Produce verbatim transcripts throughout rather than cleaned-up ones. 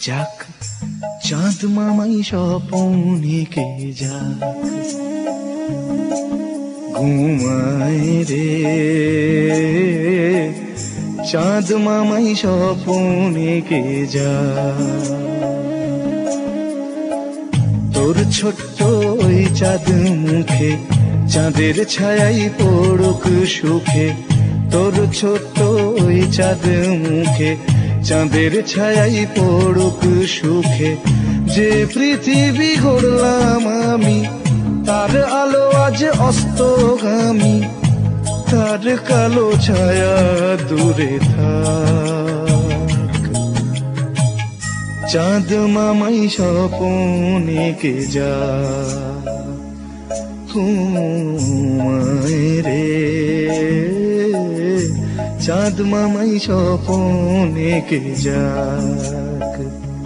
যাক চাঁদ মামাই স্বপনে কে যাক, ঘুমায় রে চাঁদ মামাই স্বপনে কে যাক। তোর ছোট্ট ওই চাঁদ মুখে চাঁদের ছায়াই পড়ুক সুখে, তোর ছোট্ট ওই চাঁদ মুখে চাঁদের ছায়াই পড়ুক সুখে। যে পৃথিবী গড়লাম আমি তার আলো আজ অস্তগামী, তার কালো ছায়া দূরে থাক। চাঁদ মামাই স্বপনে কে যাক, ঘুমায় রে চাঁদ মামাই স্বপনে কে যাক।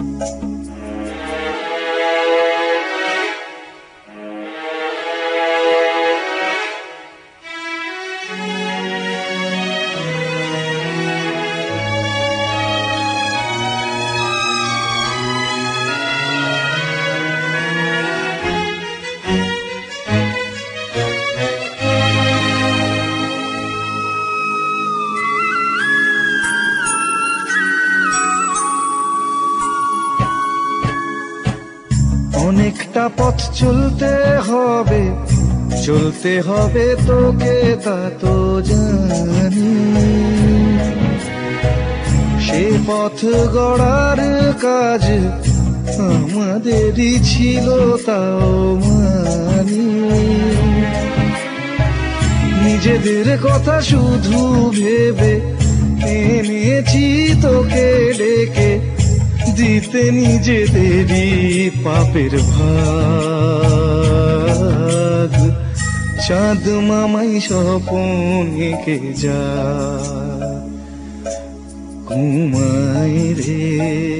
অনেকটা পথ চলতে হবে, চলতে হবে তোকে তা তো জানি। সে পথ গড়ার কাজ আমাদেরই ছিল তাও মানি। নিজেদের কথা শুধু ভেবে এনেছি তোকে ডেকে, দিতে নিজেদেরই পাপের ভাগ। চাঁদ মামাই স্বপনে কে যাক, ঘুমায় রে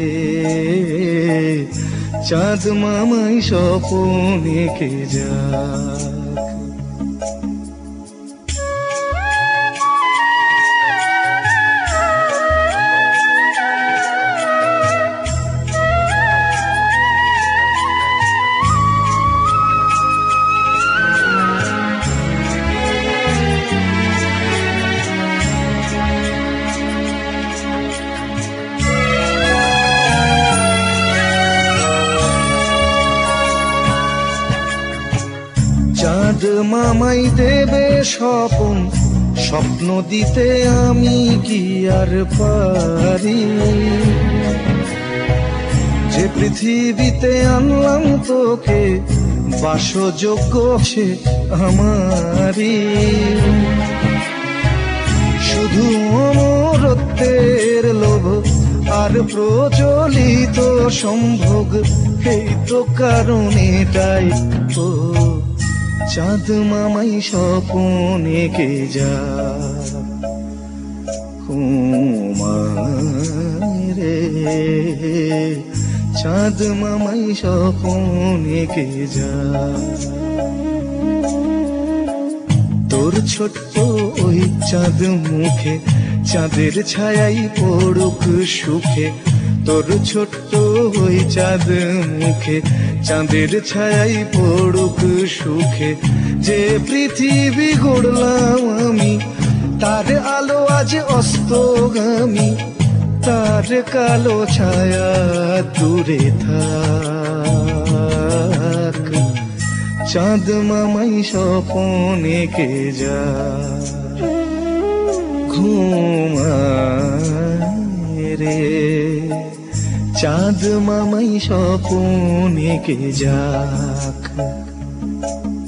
চাঁদ মামাই স্বপনে কে যাক। চাঁদ মামাই দেবে স্বপন, স্বপ্ন দিতে আমি কি আর পারি। যে পৃথিবীতে আনলাম তোকে বাসযোগ্য সে আমারি। শুধু অমরত্বের লোভ আর প্রচলিত সম্ভোগ, এই তো কারণেটাই তো চাঁদ মামাই স্বপনে কে যাক, ঘুমায় রে চাঁদ মামাই স্বপনে কে যাক। তোর ছোট্ট ওই চাঁদ মুখে চাঁদের ছায়াই পড়ুক সুখে, তোর ছোট্ট ওই চাঁদ মুখে চাঁদের ছায়াই পড়ুক সুখে। যে পৃথিবী গড়লাম আমি তার আলো আজ অস্তগামী, তার কালো ছায়া দূরে থাক। চাঁদ মামাই স্বপনে কে যাক, ঘুমায় রে চাঁদ মামাই স্বপনে কে যাক।